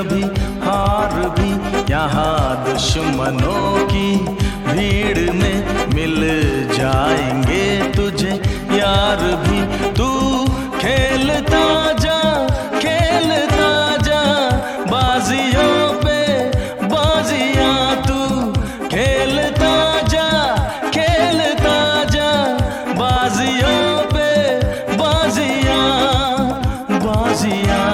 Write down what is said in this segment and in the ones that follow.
कभी हार भी, यहाँ दुश्मनों की भीड़ में मिल जाएंगे तुझे यार भी। तू खेलता जा, खेलता जा, बाजियों पे बाजियां तू खेलता जा, खेलता जा, बाजियों पे बाजियां, बाजियां।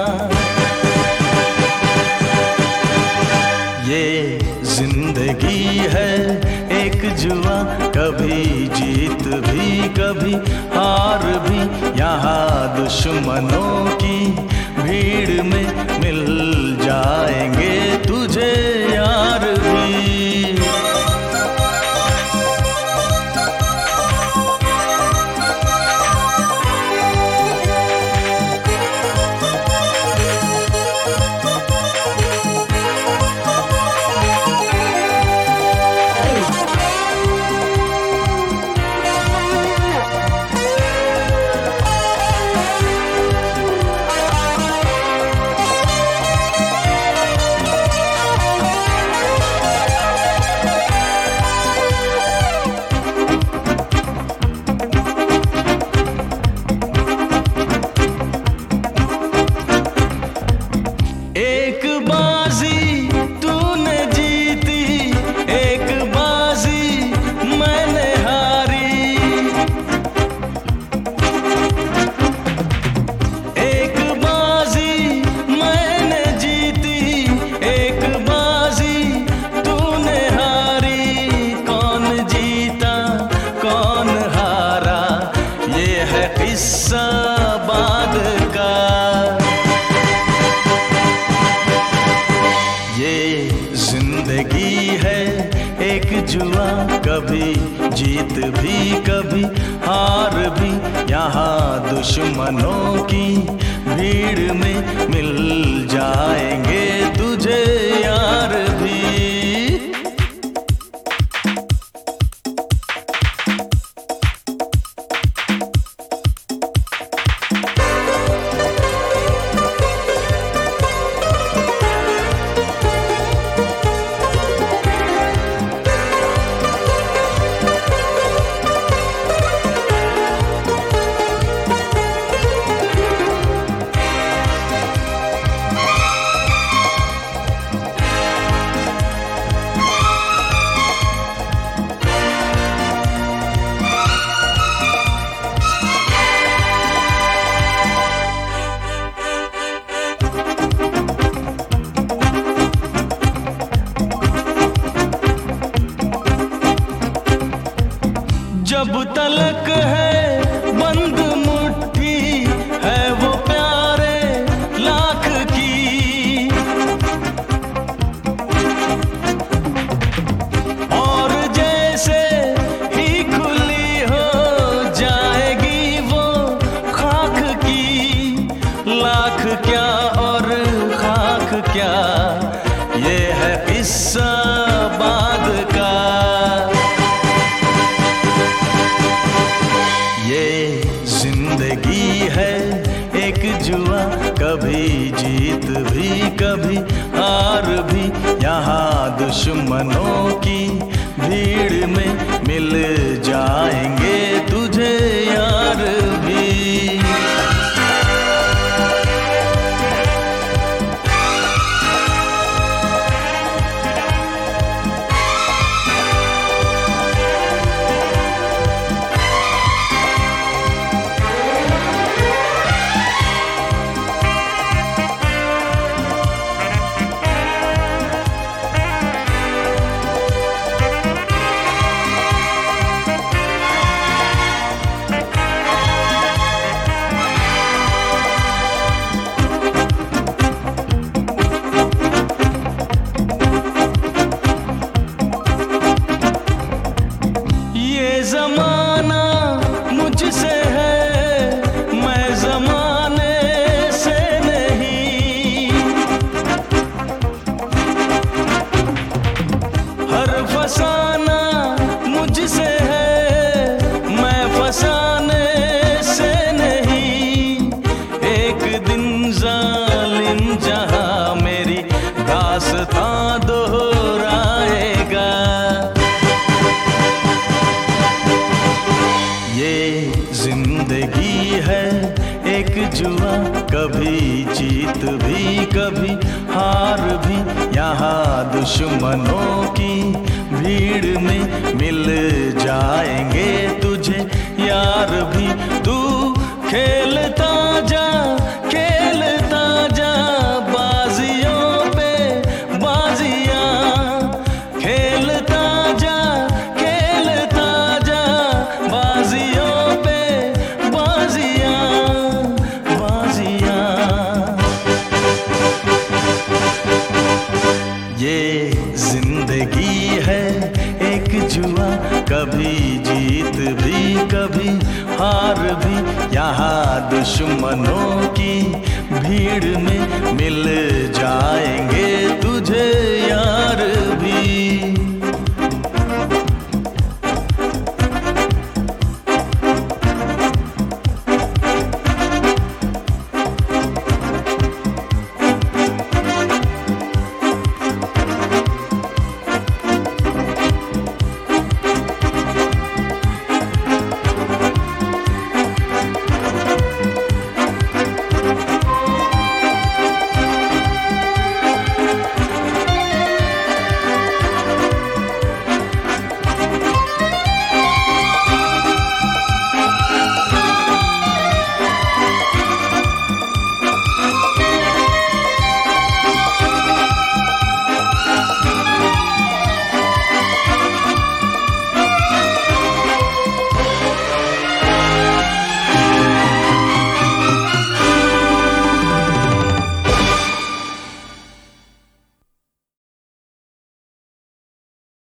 ये जिंदगी है एक जुआ, कभी जीत भी कभी हार भी, यहाँ दुश्मनों की भीड़ में मिल जाएंगे तुझे यार भी। एक बाजी तूने जीती, एक बाजी मैंने हारी, एक बाजी मैंने जीती, एक बाजी तूने हारी। कौन जीता कौन हारा, ये है किस्सा बाद का। ये जिंदगी है एक जुआ, कभी जीत भी कभी हार भी, यहाँ दुश्मनों की भीड़ में मिल जाएंगे तुझे यार भी। जब तलक है बंद मुट्ठी है वो प्यारे लाख की, और जैसे ही खुली हो जाएगी वो खाक की। लाख क्या और खाक क्या, ये है किस्सा बाद का। ये जिंदगी है एक जुआ, कभी जीत भी कभी हार भी, यहाँ दुश्मनों की भीड़ में मिल जाएंगे तुझे यार भी। दुश्मनों की भीड़ में मिल जाएंगे तुझे यार भी। तू खेलता जा बाजियों पे बाजियां, खेलता जा बाजियों पे बाजियां। ये जिंदगी है एक जुआ, कभी जीत भी कभी हार भी। यहाँ दुश्मनों की भीड़ में मिल